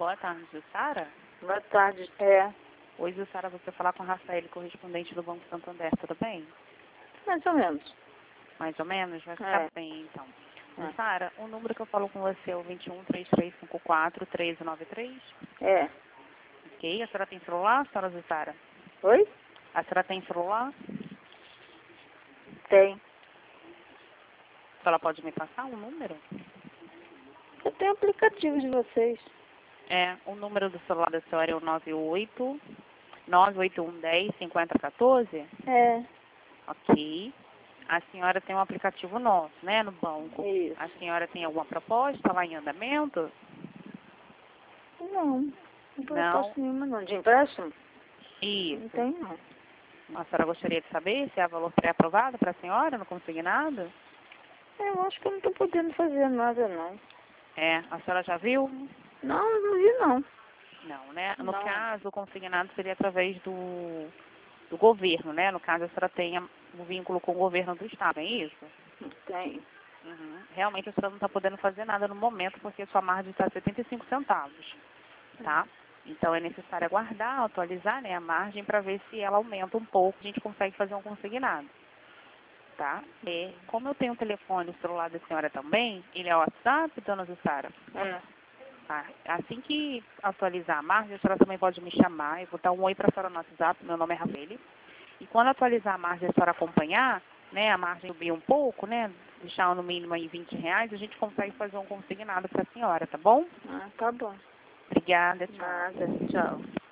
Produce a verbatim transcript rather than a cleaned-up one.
Boa tarde, Jussara. Boa tarde. É, Oi, Jussara, você falar com a Rafael, correspondente do Banco Santander, tudo bem? mais ou menos. Mais ou menos? Vai ficar É. bem, então. É. Jussara, o número que eu falo com você é o vinte e um, três três cinco quatro, um três nove três. É. Ok, a senhora tem celular, senhora Jussara? Oi? A senhora tem celular? Tem. A senhora pode me passar um número? Eu tenho aplicativo de vocês. É, o número do celular da senhora é o nove oito nove oito um um zero cinco zero um quatro? É. Ok. A senhora tem um aplicativo nosso, né, no banco. Isso. A senhora tem alguma proposta lá em andamento? Não. Não Não. proposta nenhuma não. De empréstimo? Isso. Não tem não. A senhora gostaria de saber se há valor pré-aprovado para a senhora no consignado? Eu acho que eu não estou podendo fazer nada não. É, a senhora já viu? Não, eu não vi não. Não, né? No Não. caso, o consignado seria através do, do governo, né? No caso, a senhora tem um vínculo com o governo do estado, é isso? Não tem. Uhum. Realmente a senhora não está podendo fazer nada no momento porque sua margem está setenta e cinco centavos, tá? Então é necessário aguardar, atualizar, né, a margem para ver se ela aumenta um pouco, a gente consegue fazer um consignado, tá? E como eu tenho o telefone e o celular da senhora também, ele é o WhatsApp, dona Jussara? É. Tá. Assim que atualizar a margem, a senhora também pode me chamar, eu vou dar um oi para a senhora no WhatsApp, meu nome é Rafael. E quando atualizar a margem e a senhora acompanhar, né, a margem subir um pouco, né, deixar no mínimo aí vinte reais, a gente consegue fazer um consignado para a senhora, tá bom? Ah, tá bom. Obrigada, tchau. Nada. Tchau.